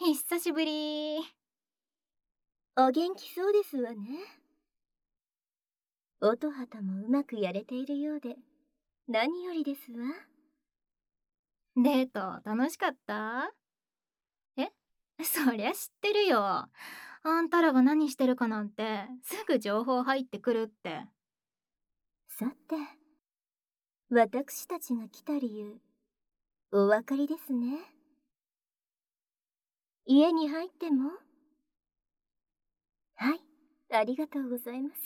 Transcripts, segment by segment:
久しぶり。 お元気そうですわね。音畑もうまくやれているようで、何よりですわ。 デート楽しかった？え、そりゃ知ってるよ。あんたらが何してるかなんてすぐ情報入ってくるって。 さて、私たちが来た理由、お分かりですね。家に入っても？はい、ありがとうございます。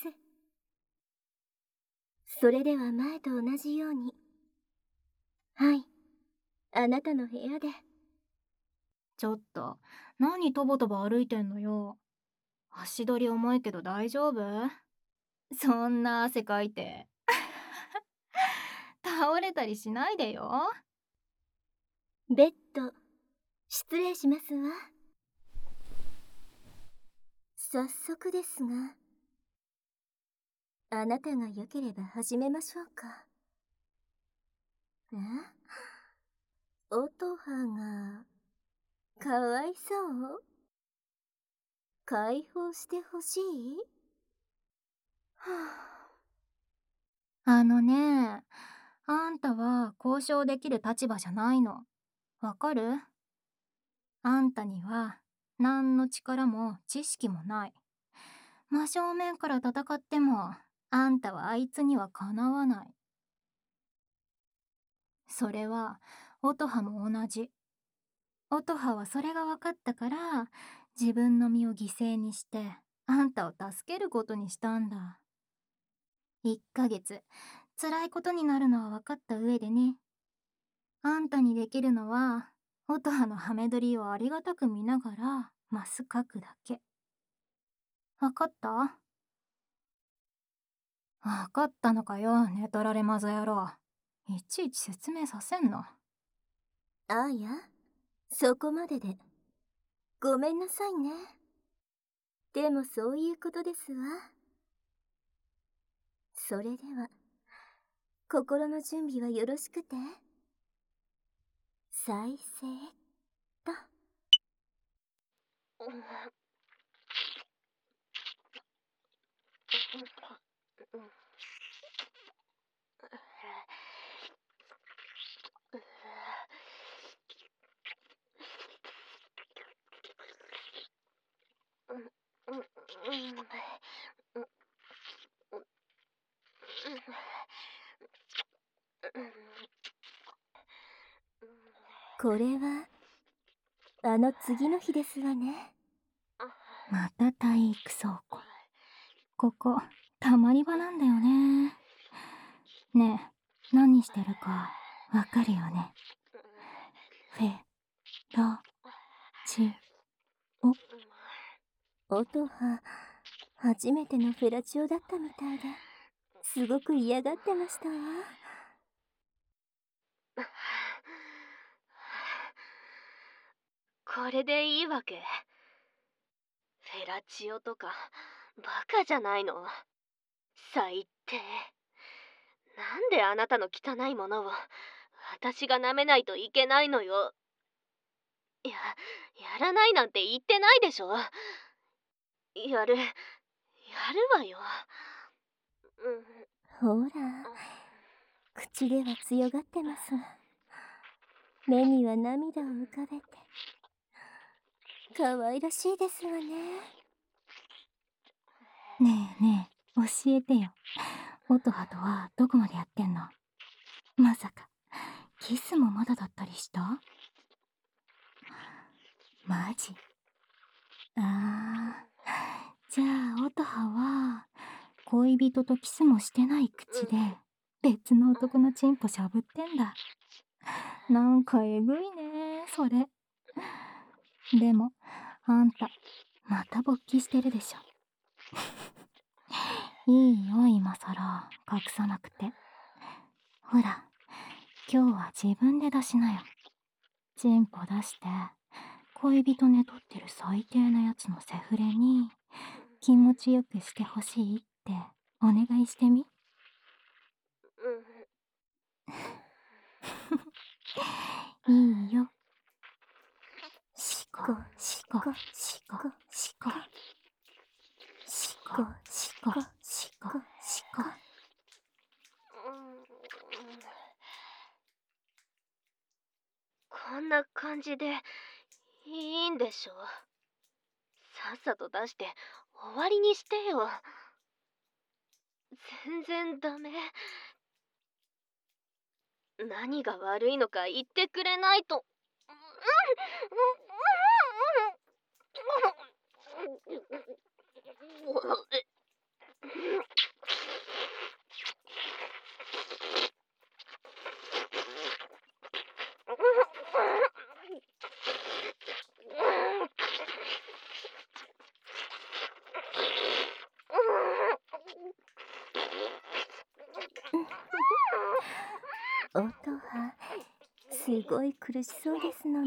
それでは前と同じように。はい、あなたの部屋で。 ちょっと、何とぼとぼ歩いてんのよ。足取り重いけど大丈夫？そんな汗かいて。倒れたりしないでよ。 ベッド、失礼しますわ。早速ですが、あなたが良ければ始めましょうか。音羽がかわいそう？解放してほしい？はあのね、あんたは交渉できる立場じゃないの。わかる？あんたには何の力も知識もない。真正面から戦ってもあんたはあいつにはかなわない。それは音羽も同じ。音羽はそれが分かったから自分の身を犠牲にしてあんたを助けることにしたんだ。1ヶ月辛いことになるのは分かった上でね。あんたにできるのは音羽のハメ撮りをありがたく見ながらマス書くだけ。分かった？分かったのかよ、寝取られマゾ野郎。いちいち説明させんの。 あや、そこまでで。ごめんなさいね。でもそういうことですわ。それでは、心の準備はよろしくて。再生と。これはあの次の日ですわね。 また体育倉庫。ここたまり場なんだよね。ねえ、何してるかわかるよね？フェラチオ。 音羽、初めてのフェラチオだったみたいで、すごく嫌がってましたわ。 これでいいわけ？フェラチオとかバカじゃないの？最低。なんであなたの汚いものを私が舐めないといけないのよ。やらないなんて言ってないでしょ。やるわよ。 ほら、口では強がってますが、目には涙を浮かべて、可愛らしいですわね。 ねえねえ、教えてよ。音羽とはどこまでやってんの？まさかキスもまだだったりした？マジ？じゃあ音羽は恋人とキスもしてない口で別の男のチンポしゃぶってんだ。なんかえぐいねそれ。でもあんたまた勃起してるでしょ。いいよ今さら隠さなくて。ほら今日は自分で出しなよ。チンポ出して恋人寝取ってる最低なやつのセフレに気持ちよくしてほしいってお願いしてみ。いいよ。しこしこしこしこしこしこしこしこ。 こんな感じでいいんでしょ。さっさと出して終わりにしてよ。全然ダメ。何が悪いのか言ってくれないと。 音はすごい苦しそうですのね。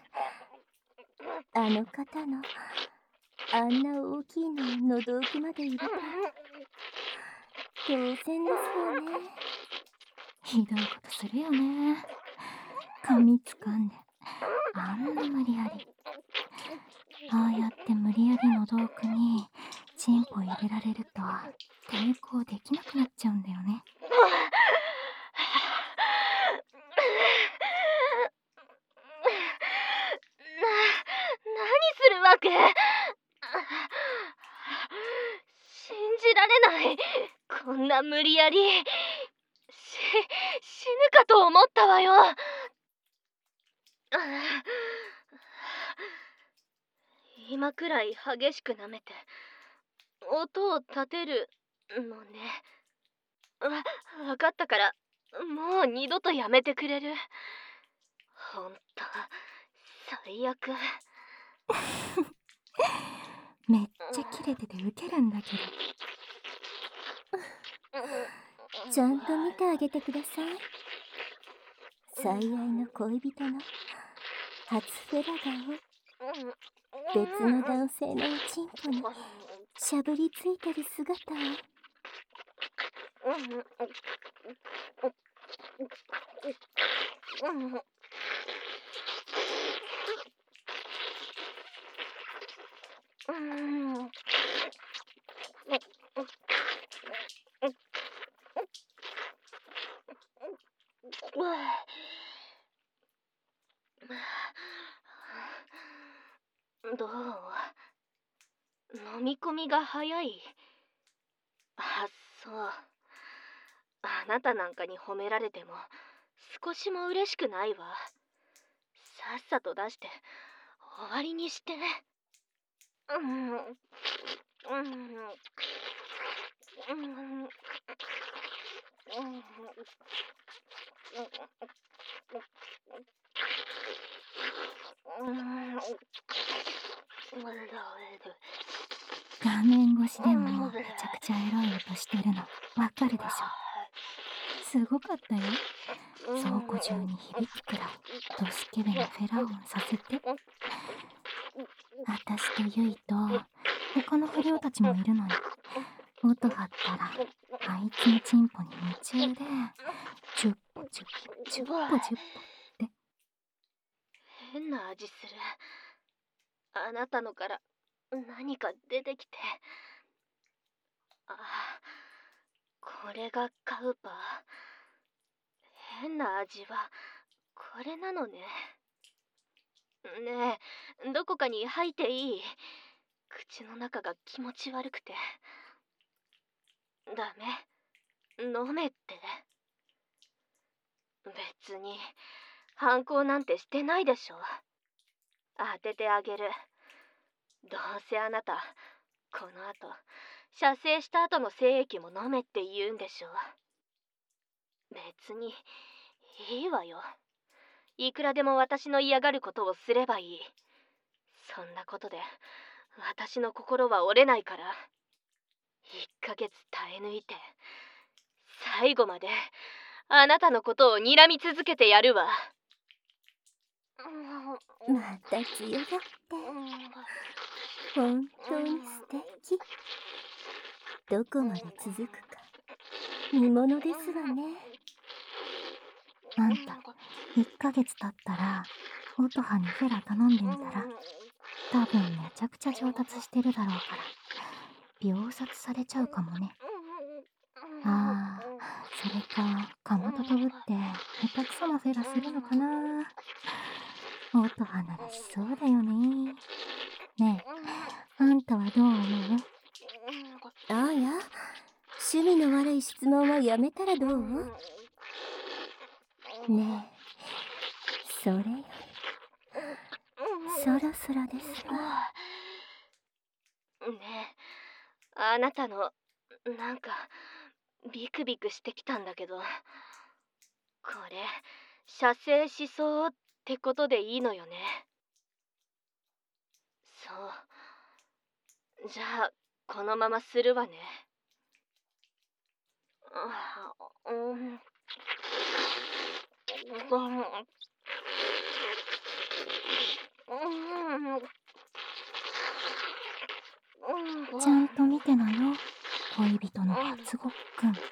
あの方のあんな大きいの喉奥まで入れたら当然ですわね。 ひどいことするよね。髪掴んであんな無理やり。ああやって無理やり喉奥にチンポ入れられると抵抗できなくなっちゃうんだよね。 何するわけ？信じられない。こんな無理やり死ぬかと思ったわよ。今くらい激しく舐めて音を立てるのね。わかったから、もう二度とやめてくれる？ほんと最悪。 めっちゃキレててウケるんだけど。 ちゃんと見てあげてください。最愛の恋人の初フェラガを別の男性のおちんぽにしゃぶりついてる姿を。 どう？飲み込みが早い？あ、そう。あなたなんかに褒められても少しも嬉しくないわ。さっさと出して終わりにして。 画面越しでもめちゃくちゃエロい音してるのわかるでしょ。すごかったよ。倉庫中に響くくらいドスケベなフェラオンさせて。私とユイと他の不良たちもいるのに、音張ったらあいつのチンポに夢中でチュッポチュッポチュッポチュッポって。 変な味する。あなたのから何か出てきて。あ、これがカウパー。変な味はこれなのね。ねえ、どこかに吐いていい？口の中が気持ち悪くて。ダメ、飲めって。別に反抗なんてしてないでしょ。当ててあげる。どうせあなたこの後射精した後の精液も飲めって言うんでしょ。別にいいわよ。いくらでも私の嫌がることをすればいい。そんなことで私の心は折れないから。1ヶ月耐え抜いて最後まであなたのことを睨み続けてやるわ。 また強がって本当に素敵。どこまで続くか見ものですわね。 あんた1ヶ月経ったら音羽にフェラ頼んでみたら？ 多分めちゃくちゃ上達してるだろうから秒殺されちゃうかもね。あー、それかかまととぶって下手くそなフェラするのかな。音羽ならしそうだよね。ねえ、あんたはどう思う？ ああや、趣味の悪い質問はやめたらどう？ねえ、それよりそろそろですわ。 ねえ、あなたのなんかビクビクしてきたんだけど、これ射精しそうってことでいいのよね。そう、じゃあこのままするわね。うん、 ちゃんと見てなよ、恋人の初ごっくん。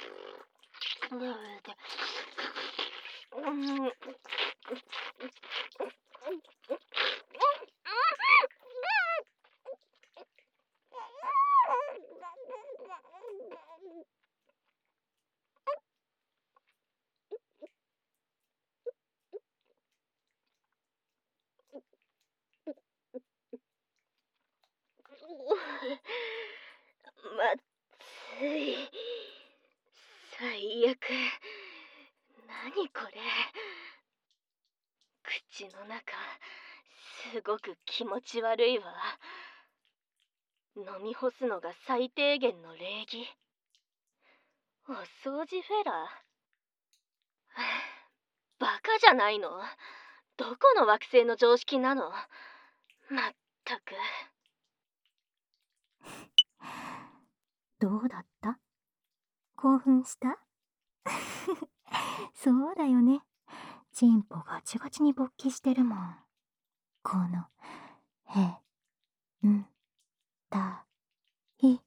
まずい。最悪。何これ。口の中すごく気持ち悪いわ。飲み干すのが最低限の礼儀。お掃除フェラ。バカじゃないの？どこの惑星の常識なの？まったく。 どうだった？興奮した？そうだよね。チンポガチガチに勃起してるもん。このへんたい。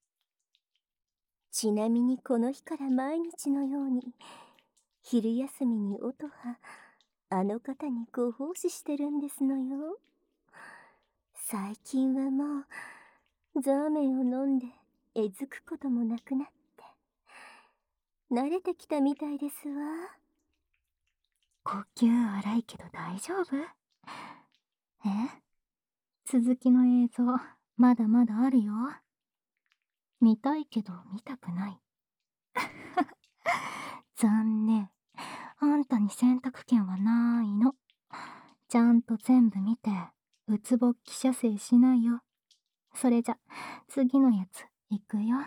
ちなみにこの日から毎日のように昼休みに音羽あの方にご奉仕してるんですのよ。最近はもうザーメンを飲んでえずくこともなくなって慣れてきたみたいですわ。 呼吸荒いけど大丈夫？続きの映像まだまだあるよ。見たいけど見たくない。残念。あんたに選択権はないの。ちゃんと全部見てうつぼっき射精しないよ。それじゃ次のやついくよ。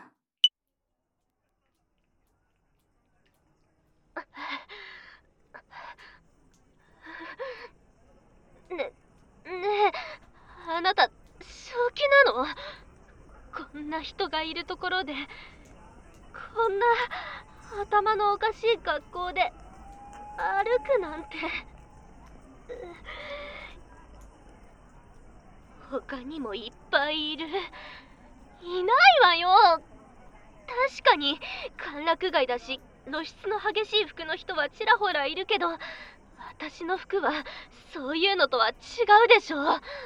ねえ、あなた正気なの？こんな人がいるところで、こんな頭のおかしい格好で歩くなんて。他にもいっぱいいる。いないわよ。確かに歓楽街だし、露出の激しい服の人はちらほらいるけど、私の服はそういうのとは違うでしょ。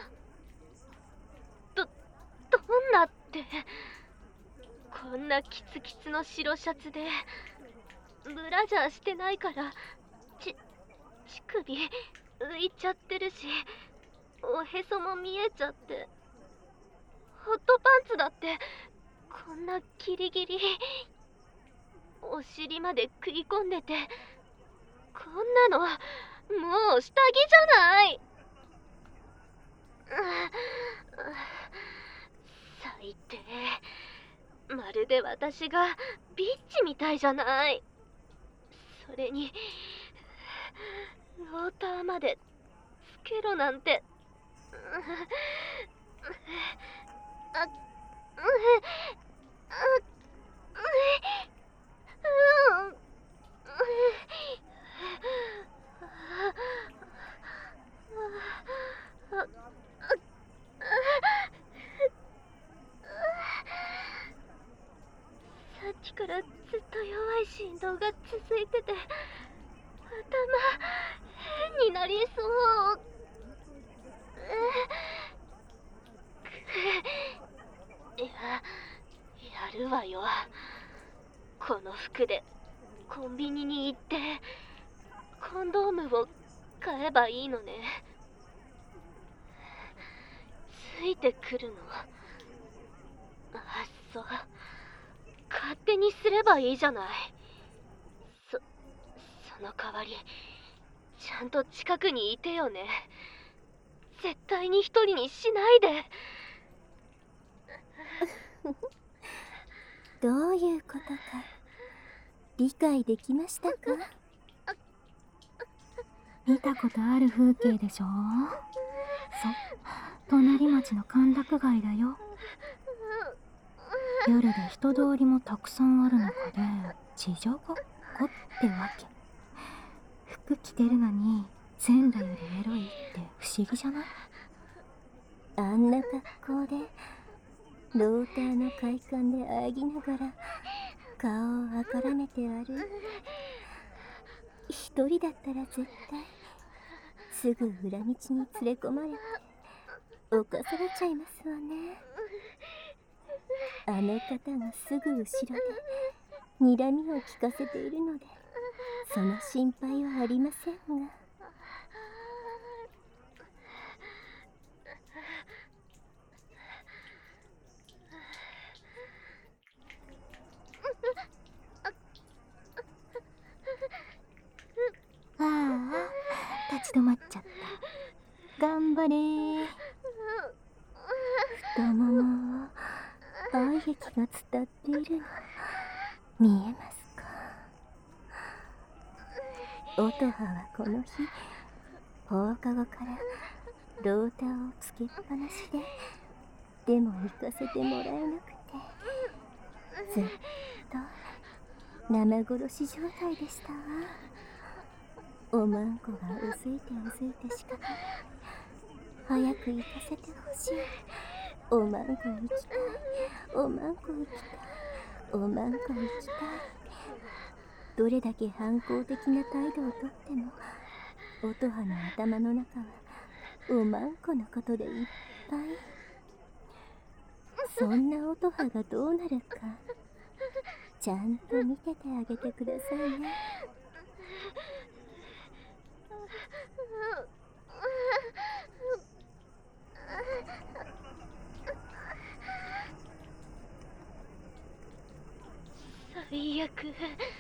どんなって。こんなキツキツの白シャツでブラジャーしてないから乳首浮いちゃってるし、おへそも見えちゃって、ホットパンツだってこんなギリギリお尻まで食い込んでて、こんなのもう下着じゃない。最低。まるで私がビッチみたいじゃない。それにローターまでつけろなんて。さっきからずっと弱い振動が続いてて、頭変になりそう。 服でコンビニに行ってコンドームを買えばいいのね。ついてくるの。あ、そう。勝手にすればいいじゃない。その代わりちゃんと近くにいてよね。絶対に一人にしないで。 どういうことか理解できましたか？ 見たことある風景でしょ。隣町の歓楽街だよ。夜で人通りもたくさんある中で地女ごっこってわけ。服着てるのに全裸よりエロいって不思議じゃない？ あんな格好でローターの快感であぎながら顔をあからめて歩いて、一人だったら絶対すぐ裏道に連れ込まれて犯されちゃいますわね。あの方がすぐ後ろで睨みを利かせているのでその心配はありませんが。 ああ、立ち止まっちゃった。頑張れー。 太ももを愛液が伝っているの見えますか？乙葉はこの日放課後からローターをつけっぱなしでも行かせてもらえなくてずっと生殺し状態でしたわ。おまんこがうずいて仕方ない。早く行かせてほしい。おまんこ行きたい。おまんこ行きたい。おまんこ行きたい。どれだけ反抗的な態度をとっても乙葉の頭の中はおまんこのことでいっぱい。そんな乙葉がどうなるかちゃんと見ててあげてくださいね。 最悪。絶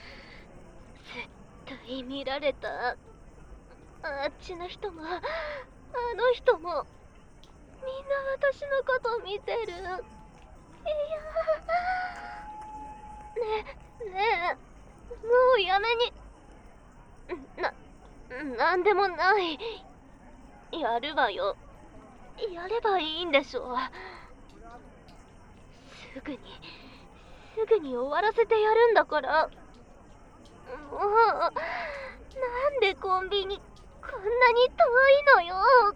対見られた。あっちの人もあの人もみんな私のこと見てる。いや、ねえ、もうやめに。なんでもない。やるわよ。やればいいんでしょ。すぐに終わらせてやるんだから。もうなんでコンビニこんなに遠いのよ。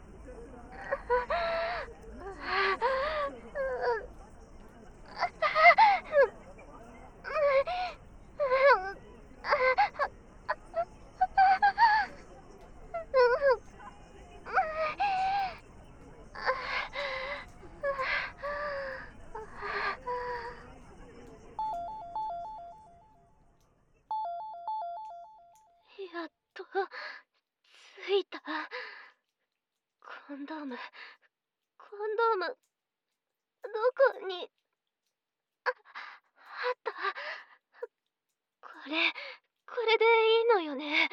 やっと着いた。コンドームどこにあった。これでいいのよね。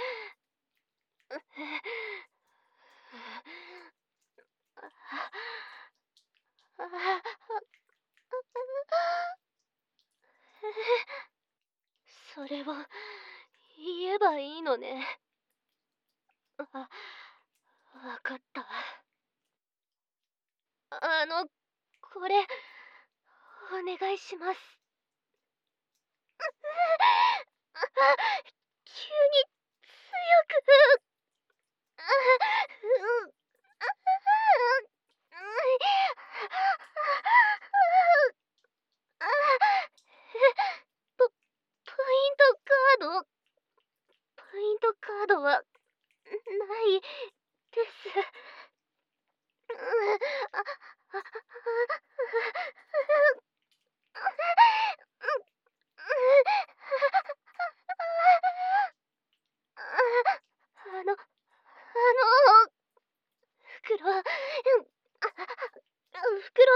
それを言えばいいのね。わかった。これお願いします。急に強く。ポイントカードはないです。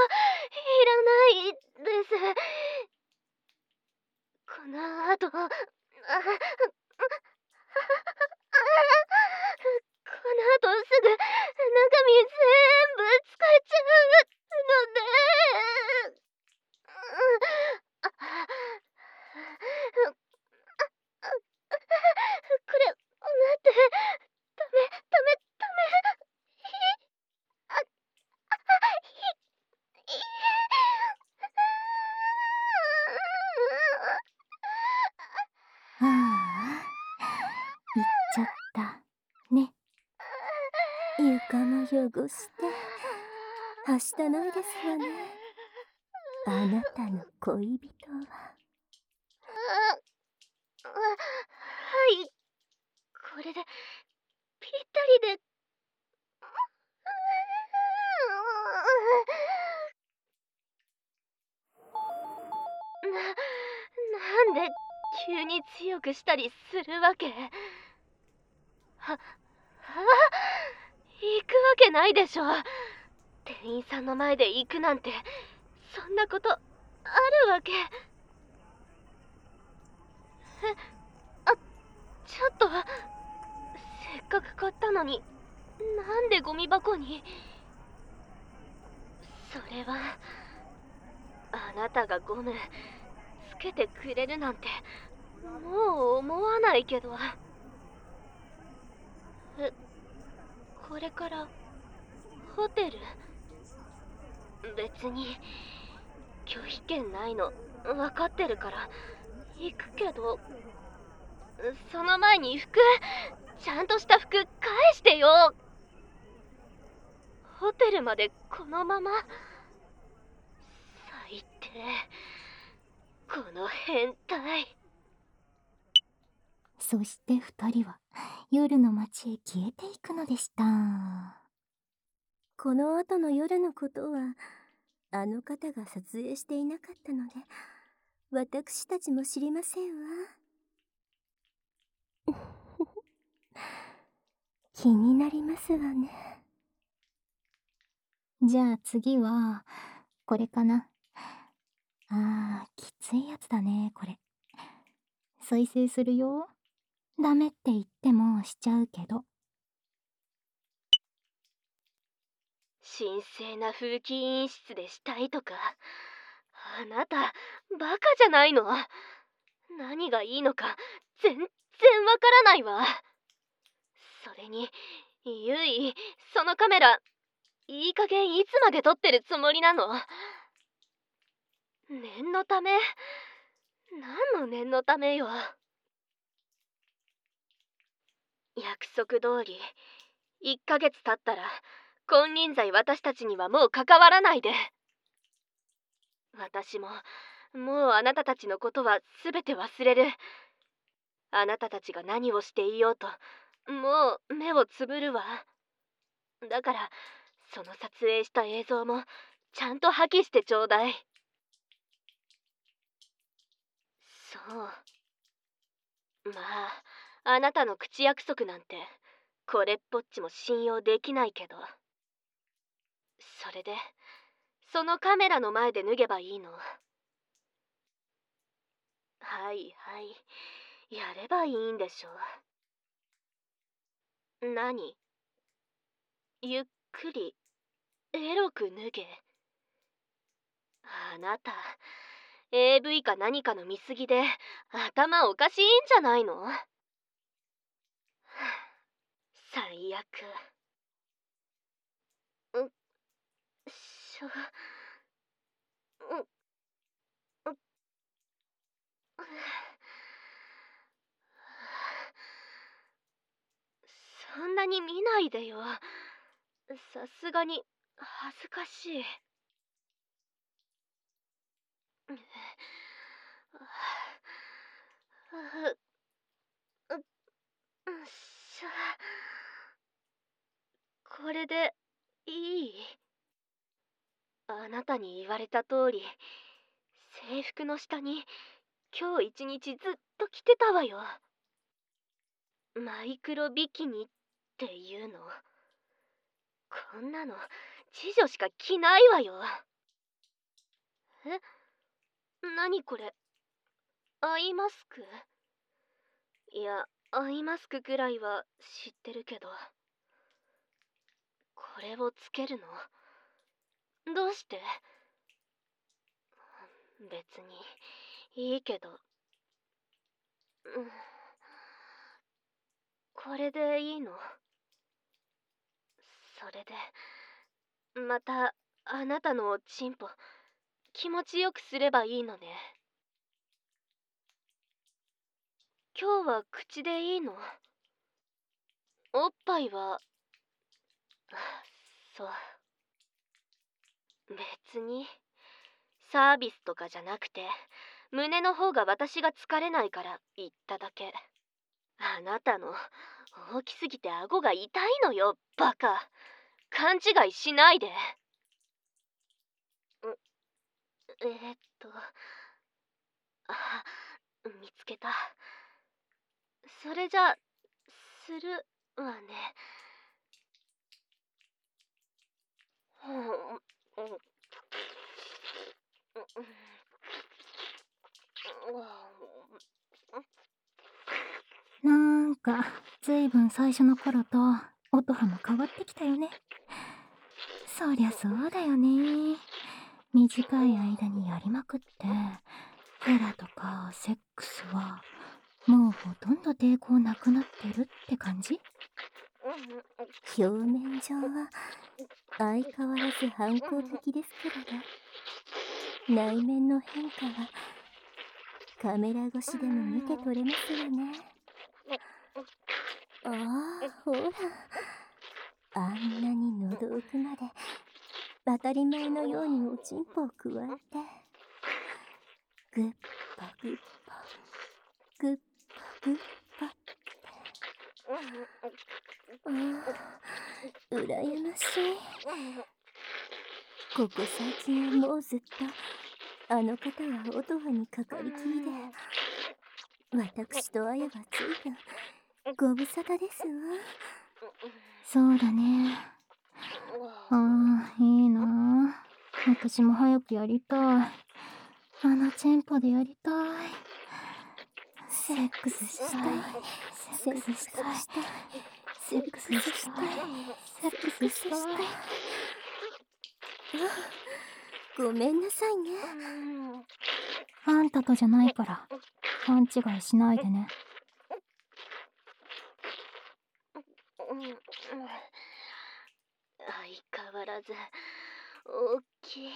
ないです。この後、この後すぐ中身全部使っちゃうので。これ、待って。ダメ。あ、 ああ、行っちゃったね。床も汚してはしたないですわね。あなたの恋人は。 はい。これでぴったりで。なんで急に強くしたりするわけ？行くわけないでしょ。店員さんの前で行くなんて、そんなことあるわけ。ちょっと、せっかく買ったのに、なんでゴミ箱に。それは、あなたがゴムつけてくれるなんてもう思わないけど。これからホテル？別に拒否権ないの分かってるから行くけど、その前に服、ちゃんとした服返してよ。ホテルまでこのまま。最低、この変態。 そして二人は夜の街へ消えていくのでした。 この後の夜のことはあの方が撮影していなかったので私たちも知りませんわ。気になりますわね。 じゃあ次はこれかな。きついやつだねこれ。再生するよ。ダメって言ってもしちゃうけど。 神聖な風紀委員室でしたいとか、あなたバカじゃないの？何がいいのか全然わからないわ。それにゆい、そのカメラいい加減いつまで撮ってるつもりなの？念のため？何の念のためよ。約束通り1ヶ月経ったら金輪際私たちにはもう関わらないで。私ももうあなたたちのことは全て忘れる。あなたたちが何をしていようともう目をつぶるわ。だからその撮影した映像もちゃんと破棄してちょうだい。そう、まああなたの口約束なんてこれっぽっちも信用できないけど。それでそのカメラの前で脱げばいいの？はいはい、やればいいんでしょ。何？ゆっくりエロく脱げ。あなた AV か何かの見過ぎで頭おかしいんじゃないの？最悪。うっしょ。ううそんなに見ないでよ。さすがに恥ずかしい。っしゃ。これでいい？あなたに言われた通り制服の下に今日一日ずっと着てたわよ。マイクロビキニっていうの。こんなの知女しか着ないわよ。 何これ、アイマスク？いや、アイマスクくらいは知ってるけど、これをつけるの？どうして？別にいいけど、これでいいの？それでまたあなたのおちんぽ気持ちよくすればいいのね。今日は口でいいの？おっぱいは、そう、別にサービスとかじゃなくて、胸の方が私が疲れないから言っただけ。あなたの大きすぎて顎が痛いのよ、バカ。勘違いしないで。あ、見つけた。それじゃするわね。 なんかずいぶん最初の頃と音羽も変わってきたよね。そりゃそうだよね。短い間にやりまくってフェラとかセックスはもうほとんど抵抗なくなってるって感じ？ 表面上は相変わらず反抗的ですけれど、内面の変化はカメラ越しでも見て取れますわね。ああ、ほら、あんなに喉奥まで当たり前のようにおちんぽをくわえて、グッパグッパグッパグッパって、ああ、羨ましい。ここ最近はもうずっとあの方は音羽にかかりきりで、私とあやはずいぶんご無沙汰ですわ。 そうだね。いいなあ。私も早くやりたい。あのチンポでやりたい。セックスしたい。セックスしたい。セックスしたい。セックスしたい。 ごめんなさいね。 あんたとじゃないから勘違いしないでね。 相変わらず大きい。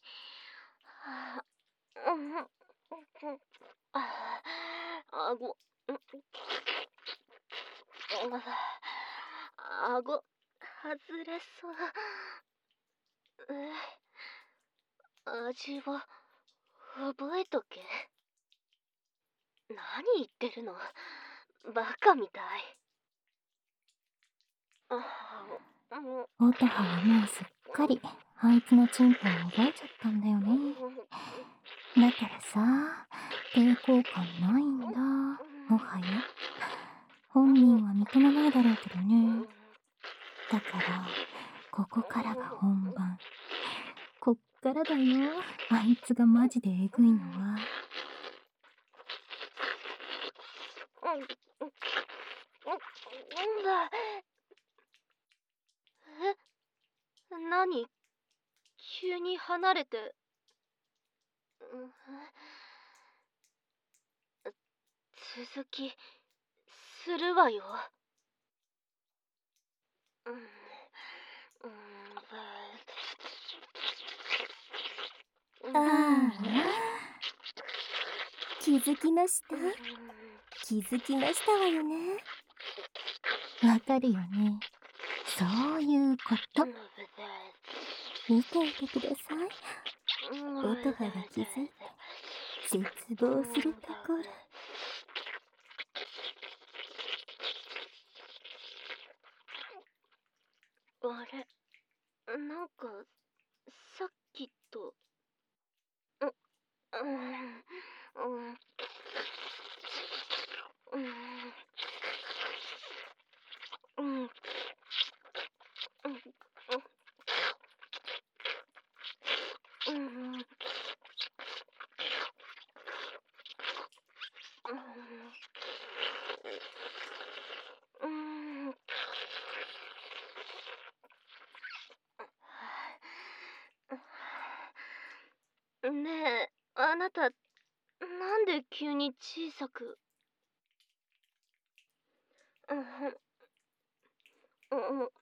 顎、顎外れそう。味は覚えとけ。何言ってるの、バカみたい。 音羽はもうすっかりあいつのチンポを覚えちゃったんだよね。だからさ、抵抗感ないんだ、もはや。本人は認めないだろうけどね。だからここからが本番。こっからだよ、あいつがマジでエグいのは。 何、急に離れて。続きするわよ。 ああ、気づきました。気づきましたわよね。 わかるよね。そういうこと。 見ていてください。音羽が気づいて絶望するところ。 あれ、なんかさっきと。 ねえ、あなた、なんで急に小さく。うん、うん、うん。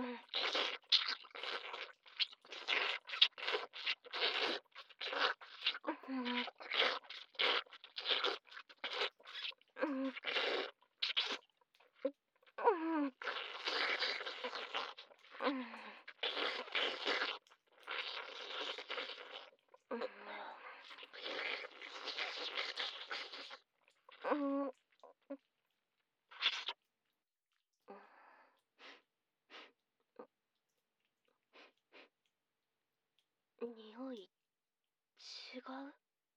匂い、違う。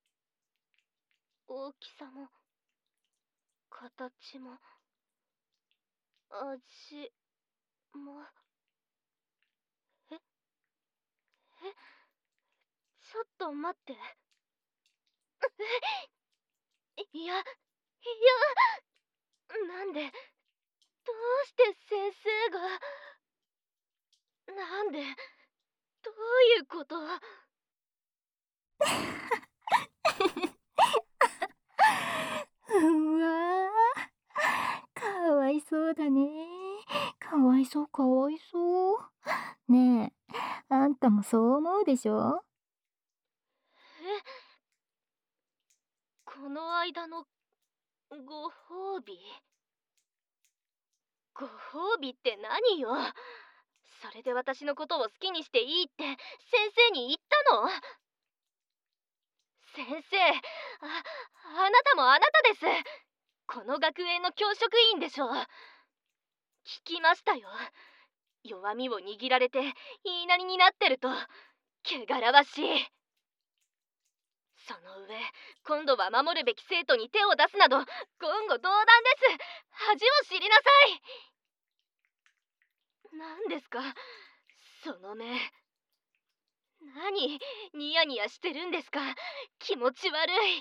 大きさも、形も、味も。え、ちょっと待って。いや、なんで、どうして先生が、なんで、どういうこと。 うわー、かわいそうだね。かわいそうかわいそう。ねえ、あんたもそう思うでしょ？ この間のご褒美。ご褒美って何よ。それで私のことを好きにしていいって先生に言ったの。先生、あなたもあなたです。この学園の教職員でしょ。聞きましたよ。弱みを握られて言いなりになってると汚らわしい。その上、今度は守るべき生徒に手を出すなど言語道断です。恥を知りなさい。何ですかその目。何ニヤニヤしてるんですか。気持ち悪い。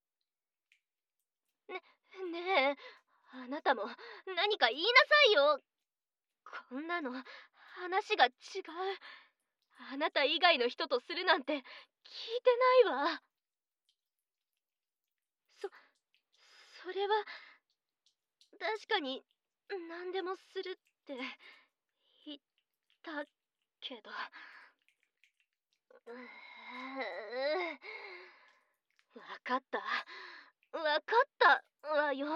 ねえ、あなたも何か言いなさいよ。こんなの話が違う。あなた以外の人とするなんて聞いてないわ。それは確かに何でもするって言ったけど。わかったわよ。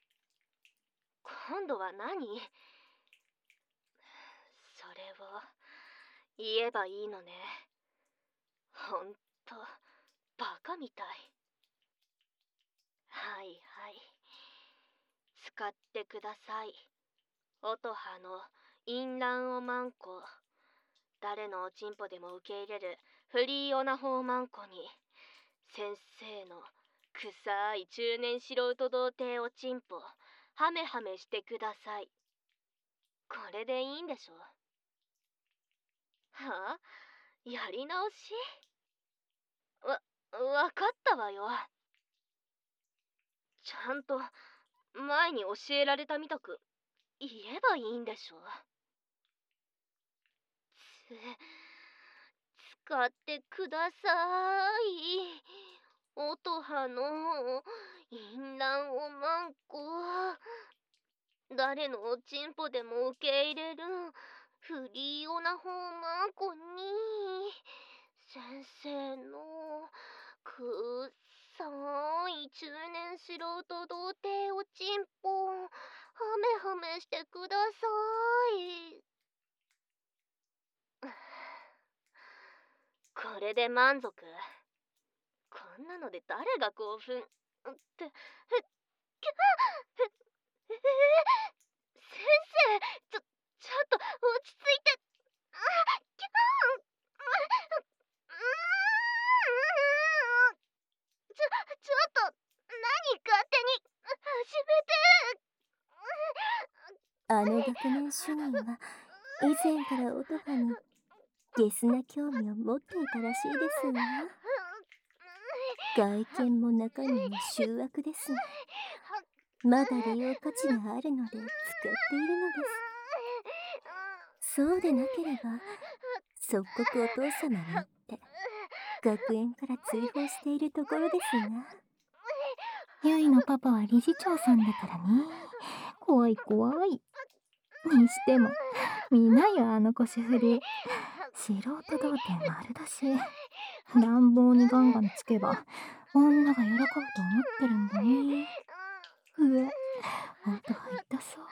今度は何。それを言えばいいのね。ほんとバカみたい。はいはい、使ってください。音羽の淫乱をマンコ。誰のおちんぽでも受け入れるフリーオナホーマンコに先生の臭い中年素人童貞おちんぽハメハメしてください。これでいいんでしょ。はあ、やり直し。わかったわよ。ちゃんと前に教えられたみたく言えばいいんでしょ。使ってください。音羽の淫乱をマンコ。誰のおちんぽでも受け入れるフリーオナホーマンコに先生のくっさい中年素人童貞おちんぽハメハメしてください。これで満足。こんなので誰が興奮って。先生、ちょっと落ち着いて。キャーちょっと何勝手に始あの学年主任は以前から音羽にゲスな興味を持っていたらしいですわ。外見も中身も醜悪ですね。まだ利用価値があるので使っているのです。そうでなければ即刻お父様に言って学園から追放しているところですが。 ゆいのパパは理事長さんだからね。怖い怖い。にしても見なよ、あの腰振り。素人童貞丸出し。乱暴にガンガンつけば女が喜ぶと思ってるんだね。うわ、音が痛そう。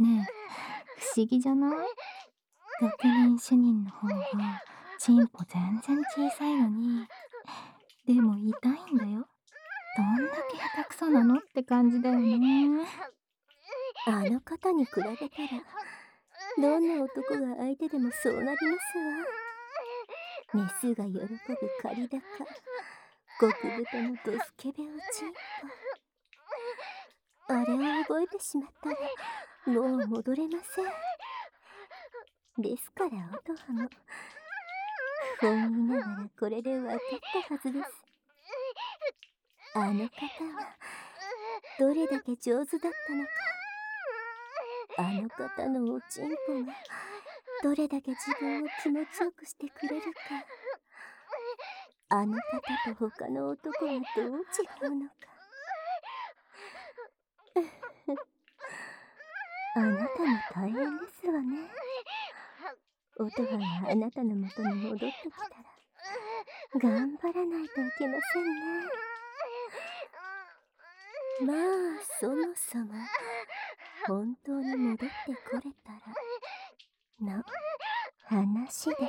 ねえ、不思議じゃない？学年主任の方がチンポ全然小さいのに、でも痛いんだよ。どんだけ下手くそなのって感じだよね。 あの方に比べたら、どんな男が相手でもそうなりますわ。メスが喜ぶ借り高、極太のドスケベおちんぽ。あれを覚えてしまったら、もう戻れません。ですから音羽も、不本意ながらこれで分かったはずです。あの方が、どれだけ上手だったのか。あの方のおちんぽがどれだけ自分を気持ちよくしてくれるか。あの方と他の男がどう違うのか。あなたも大変ですわね。音羽があなたの元に戻ってきたら頑張らないといけませんね。まあそもそも本当に戻ってこれたらの話ですが。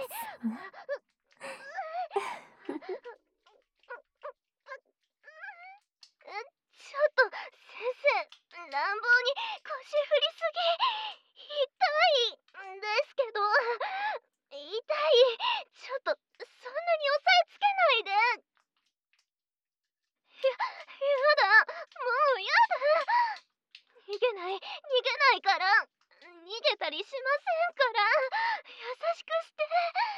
ちょっと先生、乱暴に腰振りすぎ。痛いんですけど。痛い。ちょっとそんなに押さえつけないで。やだ。もうやだ。逃げないから。逃げたりしませんから。優しくして。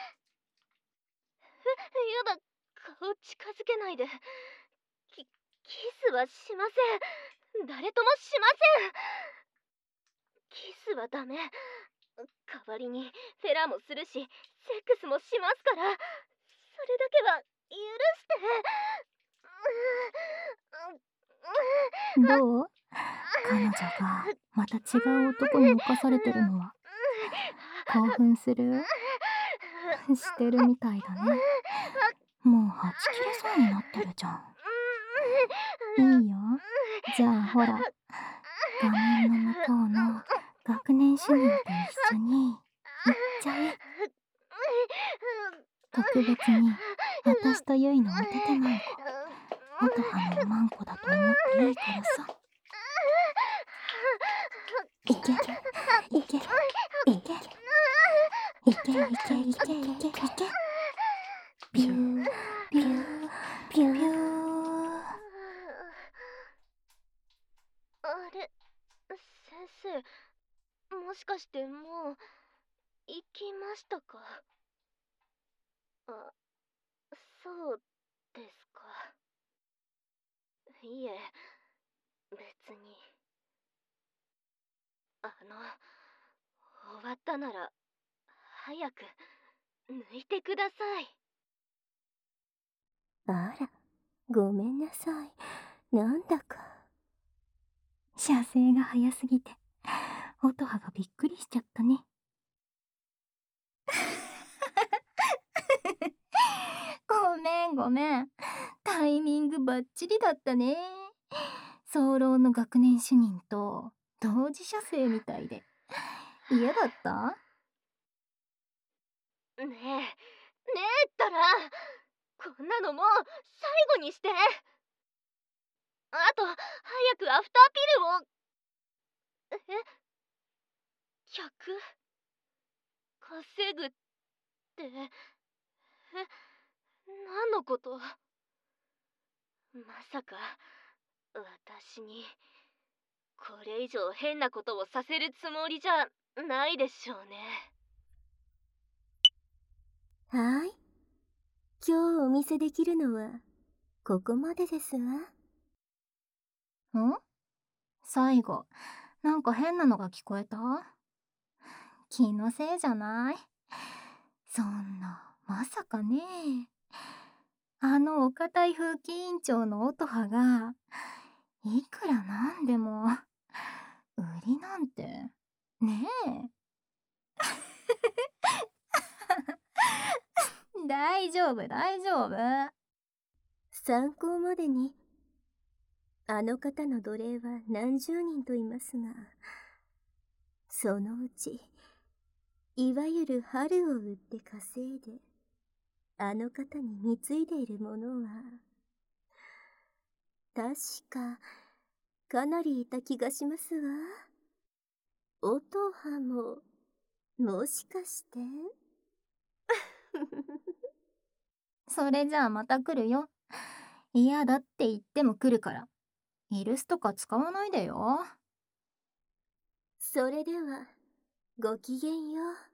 やだ。顔近づけないで。キスはしません。誰ともしません。キスはダメ。代わりにフェラもするし、セックスもしますから、それだけは許して。 どう？彼女がまた違う男に侵されてるのは興奮する？してるみたいだね。もうはち切れそうになってるじゃん。いいよ。じゃあほら、画面の向こうの学年主任と一緒に行っちゃえ。特別に私とゆいのおててまんこ、音羽のマンコだと思っていいからさ。いけいけいけいけいけいけいけいけビュービュービュービュー。 あれ、先生、もしかしてもう行きましたか？あ、そうですか。いえ、別に。終わったなら早く抜いてください。 あら、ごめんなさい。なんだか。 射精が早すぎて、音羽がびっくりしちゃったね。ごめん。タイミングバッチリだったね。早漏の学年主任と同時射精みたいで。嫌だった？ ねえったら、こんなのもう最後にして。あと早くアフターピルを。100稼ぐって何のこと？まさか私にこれ以上変なことをさせるつもりじゃないでしょうね。 はい。今日お見せできるのはここまでですわ。 ん？最後、なんか変なのが聞こえた？気のせいじゃない？そんなまさかね。あのお堅い風紀委員長の音羽が、いくらなんでも、売りなんて、ねえ。大丈夫、大丈夫。 参考までに、あの方の奴隷は何十人といますが、そのうち、いわゆる春を売って稼いで、あの方に貢いでいる者は、確か、かなりいた気がしますわ。音羽も、もしかして。 それじゃあまた来るよ。嫌だって言っても来るから。イルスとか使わないでよ。 それでは、ごきげんよう。